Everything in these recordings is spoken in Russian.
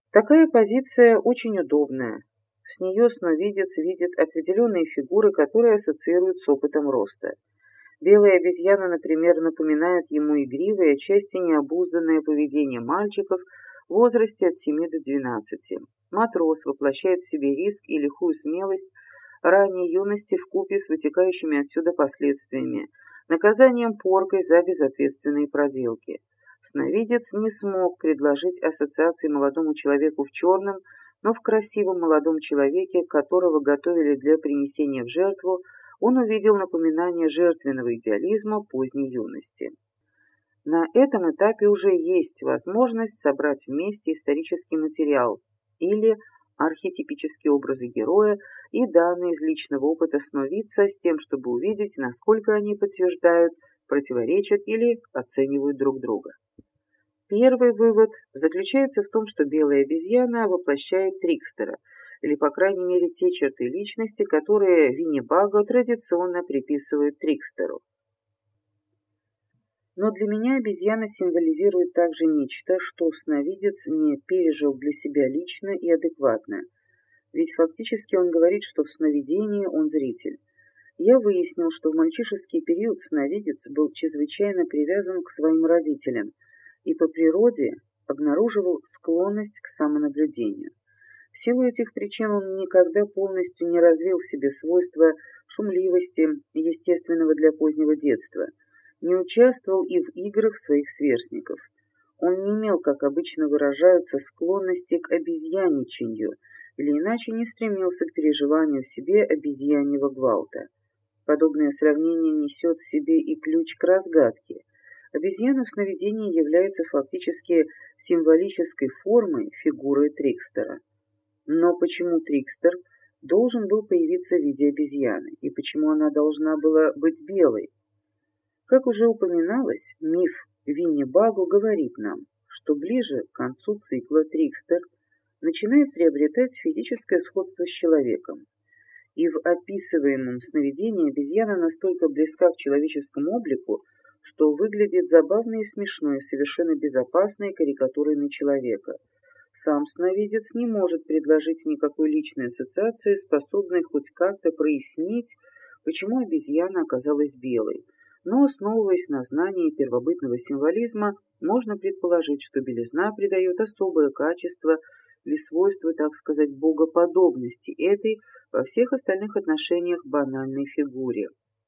Такая позиция очень удобная. С нее сновидец видит определенные фигуры, которые ассоциируют с опытом роста. Белые обезьяны, например, напоминают ему игривое, отчасти необузданное поведение мальчиков в возрасте от 7 до 12. Матрос воплощает в себе риск и лихую смелость ранней юности вкупе с вытекающими отсюда последствиями, наказанием поркой за безответственные проделки. Сновидец не смог предложить ассоциации молодому человеку в черном, но в красивом молодом человеке, которого готовили для принесения в жертву, он увидел напоминание жертвенного идеализма поздней юности. На этом этапе уже есть возможность собрать вместе исторический материал или архетипические образы героя и данные из личного опыта сновидца с тем, чтобы увидеть, насколько они подтверждают, противоречат или оценивают друг друга. Первый вывод заключается в том, что белая обезьяна воплощает Трикстера, или, по крайней мере, те черты личности, которые Винни-Баго традиционно приписывают Трикстеру. Но для меня обезьяна символизирует также нечто, что сновидец не пережил для себя лично и адекватно. Ведь фактически он говорит, что в сновидении он зритель. Я выяснил, что в мальчишеский период сновидец был чрезвычайно привязан к своим родителям и по природе обнаруживал склонность к самонаблюдению. В силу этих причин он никогда полностью не развил в себе свойства шумливости, естественного для позднего детства, не участвовал и в играх своих сверстников. Он не имел, как обычно выражаются, склонности к обезьяничанию, или иначе не стремился к переживанию в себе обезьяньего гвалта. Подобное сравнение несет в себе и ключ к разгадке. Обезьяна в сновидении является фактически символической формой фигуры Трикстера. Но почему Трикстер должен был появиться в виде обезьяны, и почему она должна была быть белой? Как уже упоминалось, миф Винни-Баго говорит нам, что ближе к концу цикла Трикстер начинает приобретать физическое сходство с человеком. И в описываемом сновидении обезьяна настолько близка к человеческому облику, что выглядит забавной и смешной, совершенно безопасной карикатурой на человека. Сам сновидец не может предложить никакой личной ассоциации, способной хоть как-то прояснить, почему обезьяна оказалась белой. Но, основываясь на знании первобытного символизма, можно предположить, что белизна придает особое качество или свойство, так сказать, богоподобности этой во всех остальных отношениях банальной фигуре.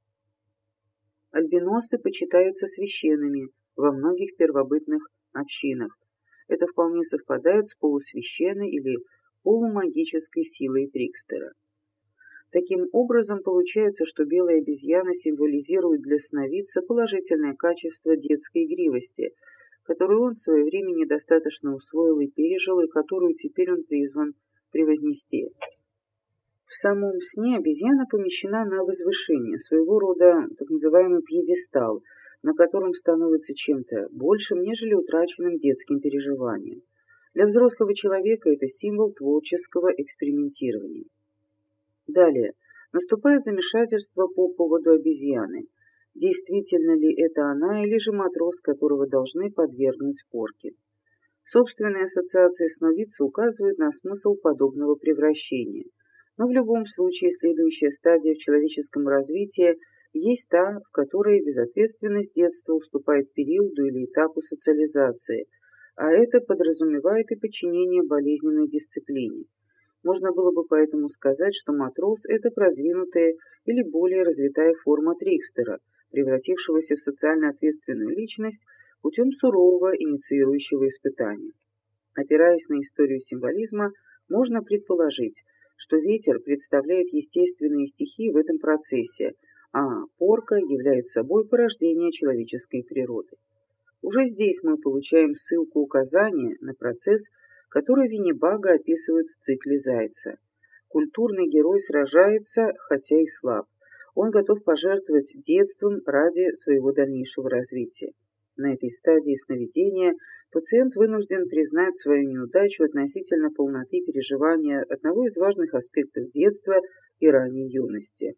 Альбиносы почитаются священными во многих первобытных общинах. Это вполне совпадает с полусвященной или полумагической силой Трикстера. Таким образом, получается, что белая обезьяна символизирует для сновидца положительное качество детской игривости, которую он в свое время недостаточно усвоил и пережил, и которую теперь он призван превознести. В самом сне обезьяна помещена на возвышение, своего рода так называемый пьедестал, на котором становится чем-то большим, нежели утраченным детским переживанием. Для взрослого человека это символ творческого экспериментирования. Далее. Наступает замешательство по поводу обезьяны. Действительно ли это она или же матрос, которого должны подвергнуть порке? Собственные ассоциации сновидца указывают на смысл подобного превращения. Но в любом случае следующая стадия в человеческом развитии есть та, в которой безответственность детства уступает периоду или этапу социализации, а это подразумевает и подчинение болезненной дисциплине. Можно было бы поэтому сказать, что матрос – это продвинутая или более развитая форма Трикстера, превратившегося в социально ответственную личность путем сурового инициирующего испытания. Опираясь на историю символизма, можно предположить, что ветер представляет естественные стихии в этом процессе, а порка является собой порождение человеческой природы. Уже здесь мы получаем ссылку указания на процесс, который Винни-Баго описывает в цикле «Зайца». Культурный герой сражается, хотя и слаб. Он готов пожертвовать детством ради своего дальнейшего развития. На этой стадии сновидения пациент вынужден признать свою неудачу относительно полноты переживания одного из важных аспектов детства и ранней юности.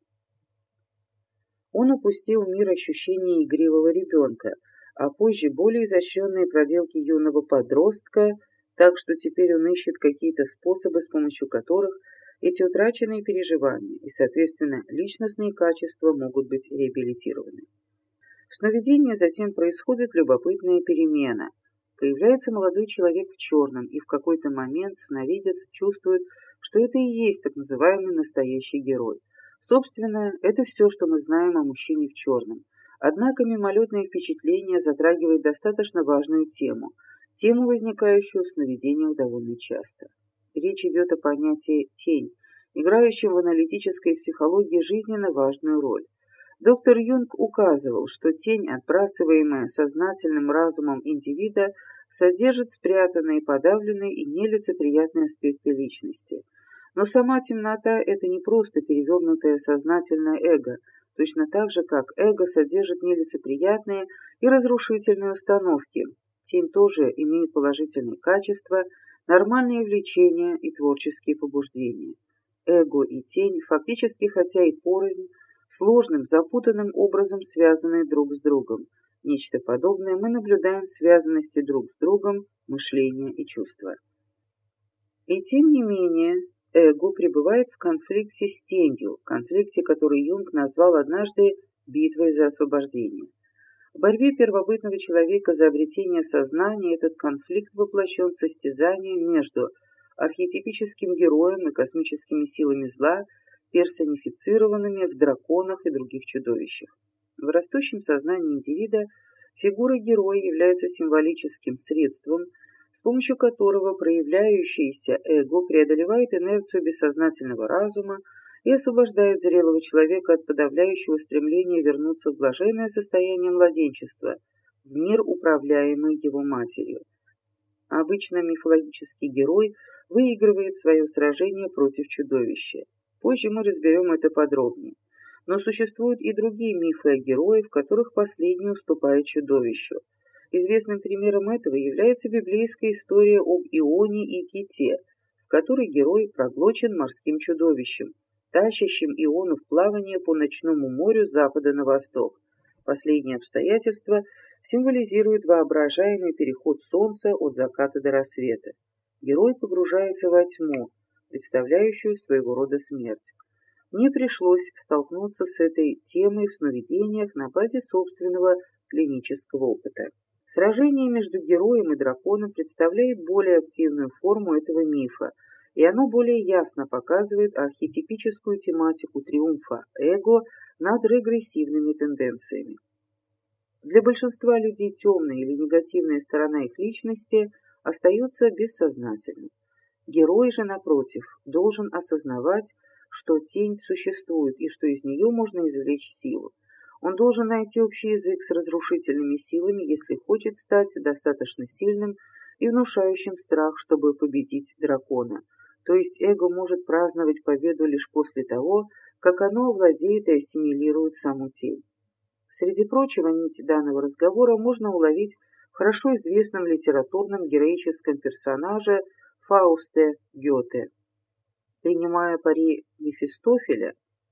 Он упустил мир ощущений игривого ребенка, а позже более изощренные проделки юного подростка так что теперь он ищет какие-то способы, с помощью которых эти утраченные переживания и, соответственно, личностные качества могут быть реабилитированы. В сновидении затем происходит любопытная перемена. Появляется молодой человек в черном, и в какой-то момент сновидец чувствует, что это и есть так называемый настоящий герой. Собственно, это все, что мы знаем о мужчине в черном. Однако мимолетное впечатление затрагивает достаточно важную тему, возникающую в сновидениях довольно часто. Речь идет о понятии «тень», играющем в аналитической психологии жизненно важную роль. Доктор Юнг указывал, что тень, отбрасываемая сознательным разумом индивида, содержит спрятанные, подавленные и нелицеприятные аспекты личности. Но сама темнота – это не просто перевернутое сознательное эго, точно так же, как эго содержит нелицеприятные и разрушительные установки. Тень тоже имеет положительные качества, нормальные влечения и творческие побуждения. Эго и тень фактически, хотя и порознь, сложным, запутанным образом связаны друг с другом. Нечто подобное мы наблюдаем в связанности друг с другом мышления и чувства. И тем не менее, эго пребывает в конфликте с тенью, конфликте, который Юнг назвал однажды битвой за освобождение. В борьбе первобытного человека за обретение сознания этот конфликт воплощен в состязании между архетипическим героем и космическими силами зла, персонифицированными в драконах и других чудовищах. В растущем сознании индивида фигура героя является символическим средством, с помощью которого проявляющееся эго преодолевает инерцию бессознательного разума и освобождает зрелого человека от подавляющего стремления вернуться в блаженное состояние младенчества, в мир, управляемый его матерью. Обычно мифологический герой выигрывает свое сражение против чудовища. Позже мы разберем это подробнее. Но существуют и другие мифы о героях, в которых последний уступает чудовищу. Известным примером этого является библейская история об Ионе и Ките, в которой герой проглочен морским чудовищем, тащащим Иону в плавание по ночному морю с запада на восток. Последнее обстоятельство символизирует воображаемый переход солнца от заката до рассвета. Герой погружается во тьму, представляющую своего рода смерть. Мне пришлось столкнуться с этой темой в сновидениях на базе собственного клинического опыта. Сражение между героем и драконом представляет более активную форму этого мифа, и оно более ясно показывает архетипическую тематику триумфа эго над регрессивными тенденциями. Для большинства людей темная или негативная сторона их личности остается бессознательной. Герой же, напротив, должен осознавать, что тень существует и что из нее можно извлечь силу. Он должен найти общий язык с разрушительными силами, если хочет стать достаточно сильным и внушающим страх, чтобы победить дракона. То есть эго может праздновать победу лишь после того, как оно овладеет и ассимилирует саму тень. Среди прочего, нить данного разговора можно уловить в хорошо известном литературном героическом персонаже Фаусте Гёте. Принимая пари Мефистофеля,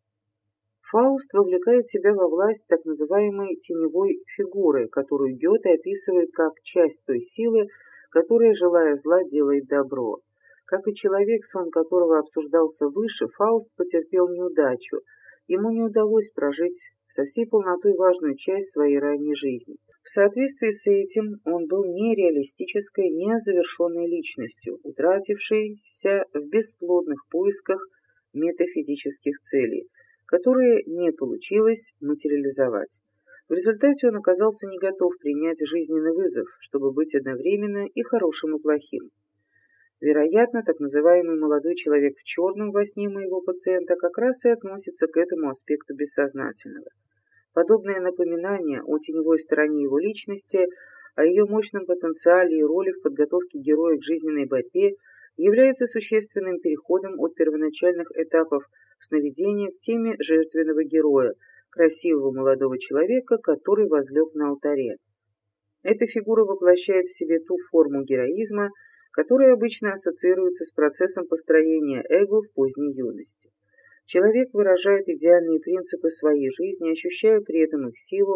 Фауст вовлекает себя во власть так называемой теневой фигуры, которую Гёте описывает как часть той силы, которая, желая зла, делает добро. Как и человек, сон которого обсуждался выше, Фауст потерпел неудачу. Ему не удалось прожить со всей полнотой важную часть своей ранней жизни. В соответствии с этим он был нереалистической, незавершенной личностью, утратившейся в бесплодных поисках метафизических целей, которые не получилось материализовать. В результате он оказался не готов принять жизненный вызов, чтобы быть одновременно и хорошим, и плохим. Вероятно, так называемый молодой человек в черном во сне моего пациента как раз и относится к этому аспекту бессознательного. Подобное напоминание о теневой стороне его личности, о ее мощном потенциале и роли в подготовке героя к жизненной борьбе является существенным переходом от первоначальных этапов сновидения к теме жертвенного героя, красивого молодого человека, который возлег на алтаре. Эта фигура воплощает в себе ту форму героизма, которая обычно ассоциируется с процессом построения эго в поздней юности. Человек выражает идеальные принципы своей жизни, ощущая при этом их силу,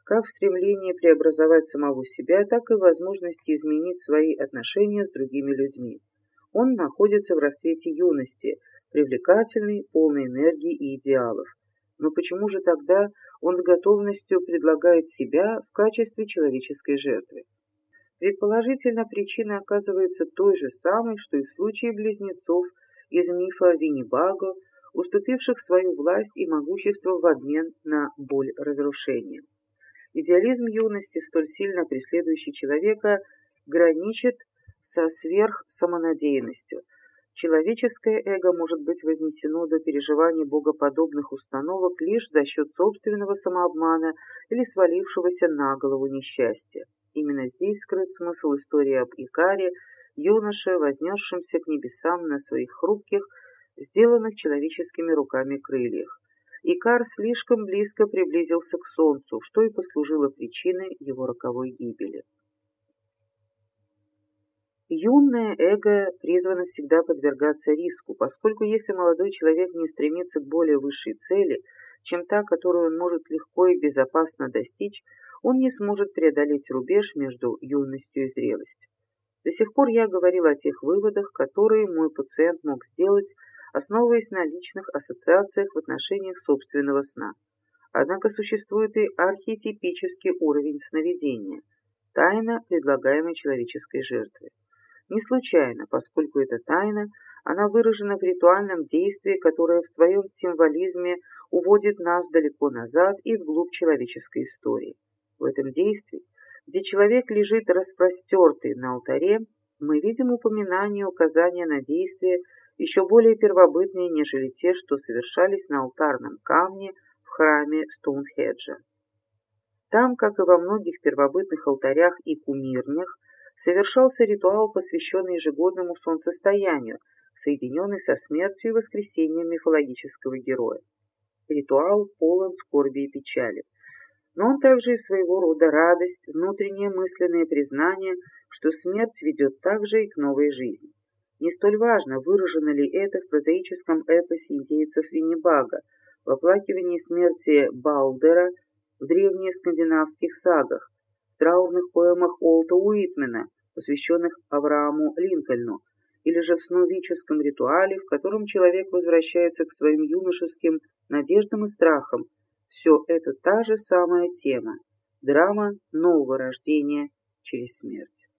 как в стремлении преобразовать самого себя, так и в возможности изменить свои отношения с другими людьми. Он находится в расцвете юности, привлекательный, полный энергии и идеалов. Но почему же тогда он с готовностью предлагает себя в качестве человеческой жертвы? Предположительно, причина оказывается той же самой, что и в случае близнецов из мифа Виннибаго, уступивших свою власть и могущество в обмен на боль разрушения. Идеализм юности, столь сильно преследующий человека, граничит со сверхсамонадеянностью. Человеческое эго может быть вознесено до переживаний богоподобных установок лишь за счет собственного самообмана или свалившегося на голову несчастья. Именно здесь скрыт смысл истории об Икаре, юноше, вознесшемся к небесам на своих хрупких, сделанных человеческими руками крыльях. Икар слишком близко приблизился к солнцу, что и послужило причиной его роковой гибели. Юное эго призвано всегда подвергаться риску, поскольку если молодой человек не стремится к более высшей цели, чем та, которую он может легко и безопасно достичь, он не сможет преодолеть рубеж между юностью и зрелостью. До сих пор я говорил о тех выводах, которые мой пациент мог сделать, основываясь на личных ассоциациях в отношениях собственного сна. Однако существует и архетипический уровень сновидения, тайна предлагаемой человеческой жертвы. Не случайно, поскольку эта тайна, она выражена в ритуальном действии, которое в своем символизме уводит нас далеко назад и вглубь человеческой истории. В этом действии, где человек лежит распростертый на алтаре, мы видим упоминание и указания на действия еще более первобытные, нежели те, что совершались на алтарном камне в храме Стоунхеджа. Там, как и во многих первобытных алтарях и кумирнях, совершался ритуал, посвященный ежегодному солнцестоянию, соединенный со смертью и воскресением мифологического героя. Ритуал полон скорби и печали. Но он также и своего рода радость, внутреннее мысленное признание, что смерть ведет также и к новой жизни. Не столь важно, выражено ли это в прозаическом эпосе индейцев Виннибага, в оплакивании смерти Балдера, в древних скандинавских сагах, в траурных поэмах Уолта Уитмена, посвященных Аврааму Линкольну, или же в сновидческом ритуале, в котором человек возвращается к своим юношеским надеждам и страхам. Все это та же самая тема – драма нового рождения через смерть.